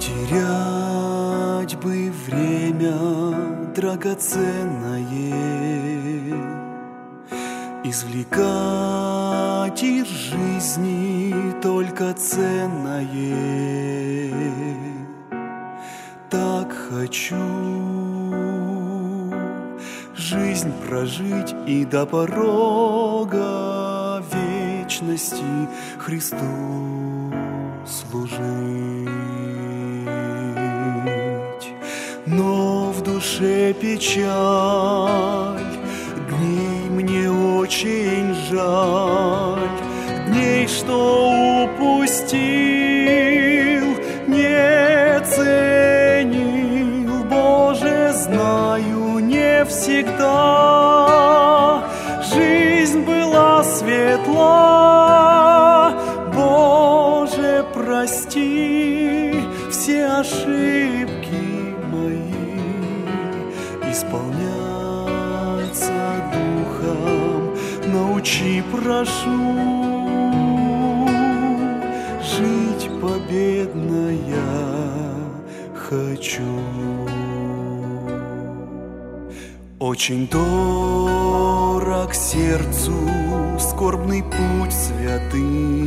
терять бы время драгоценное, извлекать из жизни только ценное. Так хочу жизнь прожить и до порога вечности Христу служить. Но в душе печаль, дней мне очень жаль, дней, что упустил, не ценил. Боже, знаю, не всегда жизнь была светла. Боже, прости все ошибки мои, исполняться духом научи, прошу, жить победно я хочу. Очень дорог сердцу скорбный путь святых,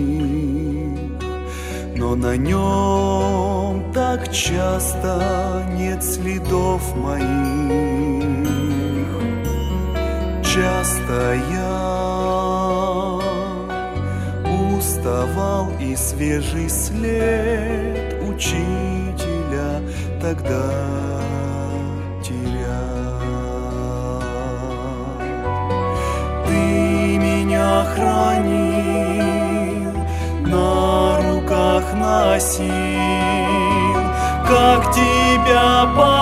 но на нем так часто нет следов моих. Часто я уставал и свежий след учителя тогда терял. Ты меня хранил, на руках носил. Как тебя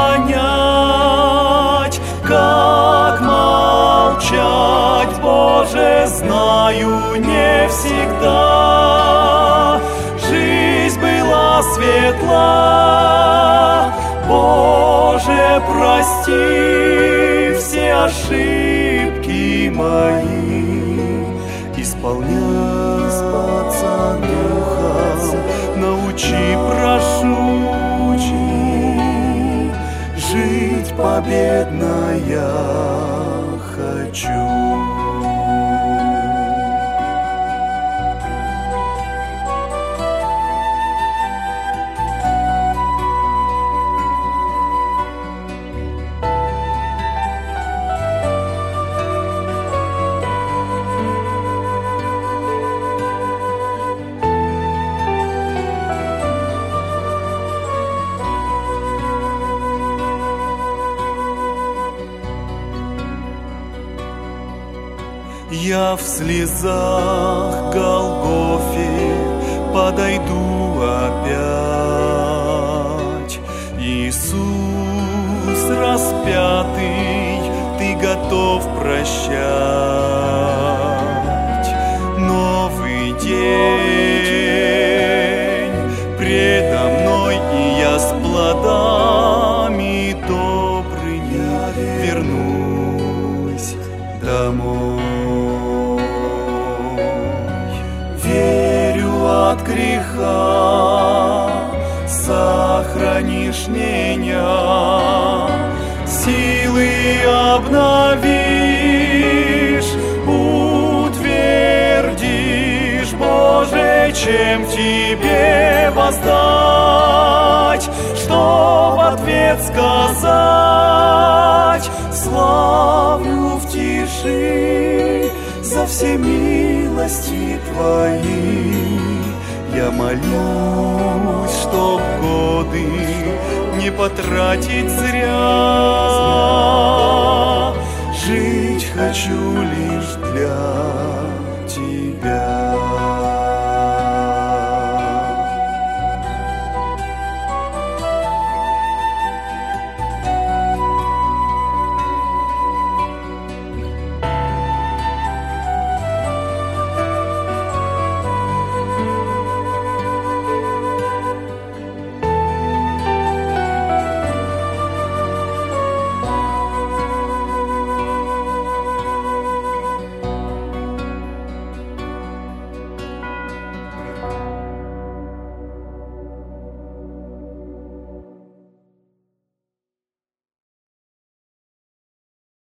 понять, как молчать? Боже, знаю, не всегда жизнь была светла. Боже, прости все ошибки мои, исполняться духом научи, прошу, жить победно я хочу. Я в слезах Голгофе подойду опять. Иисус распятый, Ты готов прощать. Новый день предо мной, и я с плодами добрыми вернусь домой. От греха сохранишь меня, силы обновишь, утвердишь. Боже, чем тебе воздать, что в ответ сказать? Славлю в тиши за все милости Твои. Я молюсь, чтоб годы не потратить зря. Жить хочу лишь для